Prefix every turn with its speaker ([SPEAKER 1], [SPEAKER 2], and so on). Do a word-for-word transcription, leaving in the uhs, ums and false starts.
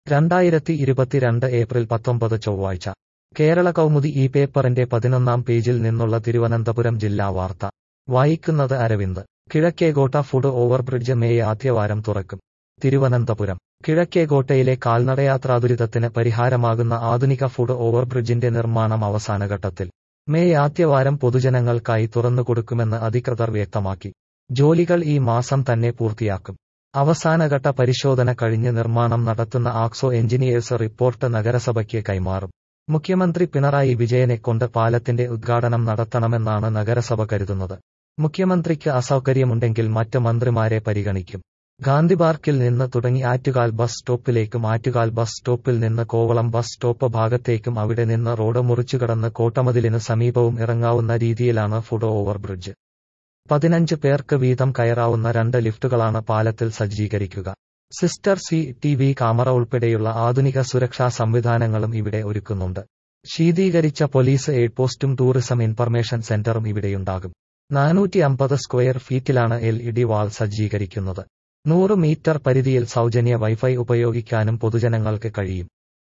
[SPEAKER 1] രണ്ടായിരത്തി ഇരുപത്തിരണ്ട് ഏപ്രിൽ പത്തൊമ്പത് ചൊവ്വാഴ്ച കേരള കൗമുദി ഈ പേപ്പറിന്റെ പതിനൊന്നാം പേജിൽ നിന്നുള്ള തിരുവനന്തപുരം ജില്ലാ വാർത്ത വായിക്കുന്നത് Aravind. Kizhakkekotta foot overbridge May ആദ്യവാരം തുറക്കും. തിരുവനന്തപുരം കിഴക്കേകോട്ടയിലെ കാൽനടയാത്രാ ദുരിതത്തിന് പരിഹാരമാകുന്ന ആധുനിക ഫുട് ഓവർബ്രിഡ്ജിന്റെ നിർമ്മാണം അവസാനഘട്ടത്തിൽ. മെയ് ആദ്യവാരം പൊതുജനങ്ങൾക്കായി തുറന്നുകൊടുക്കുമെന്ന് അധികൃതർ വ്യക്തമാക്കി. ജോലികൾ ഈ മാസം തന്നെ പൂർത്തിയാക്കും. അവസാനഘട്ട പരിശോധന കഴിഞ്ഞ് നിർമ്മാണം നടത്തുന്ന ആക്സോ എഞ്ചിനീയേഴ്സ് റിപ്പോർട്ട് നഗരസഭയ്ക്ക് കൈമാറും. മുഖ്യമന്ത്രി പിണറായി വിജയനെക്കൊണ്ട് പാലത്തിന്റെ ഉദ്ഘാടനം നടത്തണമെന്നാണ് നഗരസഭ കരുതുന്നത്. മുഖ്യമന്ത്രിക്ക് അസൗകര്യമുണ്ടെങ്കിൽ മറ്റ് മന്ത്രിമാരെ പരിഗണിക്കും. ഗാന്ധിപാർക്കിൽ നിന്ന് തുടങ്ങി ആറ്റുകാൽ ബസ് സ്റ്റോപ്പിലേക്കും ആറ്റുകാൽ ബസ് സ്റ്റോപ്പിൽ നിന്ന് കോവളം ബസ് സ്റ്റോപ്പ് ഭാഗത്തേക്കും അവിടെ നിന്ന് റോഡ് മുറിച്ചുകടന്ന് കോട്ടമതിലിന് സമീപവും ഇറങ്ങാവുന്ന രീതിയിലാണ് ഫുട് ഓവർബ്രിഡ്ജ്. പതിനഞ്ച് പേർക്ക് വീതം കയറാവുന്ന രണ്ട് ലിഫ്റ്റുകളാണ് പാലത്തിൽ സജ്ജീകരിക്കുക. സിസ്റ്റർ സി ടി വി ക്യാമറ ഉൾപ്പെടെയുള്ള ആധുനിക സുരക്ഷാ സംവിധാനങ്ങളും ഇവിടെ ഒരുക്കുന്നുണ്ട്. ശീതീകരിച്ച പോലീസ് എയ്ഡ് പോസ്റ്റും ടൂറിസം ഇൻഫർമേഷൻ സെന്ററും ഇവിടെയുണ്ടാകും. നാനൂറ്റി അമ്പത് സ്ക്വയർ ഫീറ്റിലാണ് എൽ ഇ ഡി വാൾ സജ്ജീകരിക്കുന്നത്. നൂറ് മീറ്റർ പരിധിയിൽ സൗജന്യ വൈഫൈ ഉപയോഗിക്കാനും പൊതുജനങ്ങൾക്ക് കഴിയും.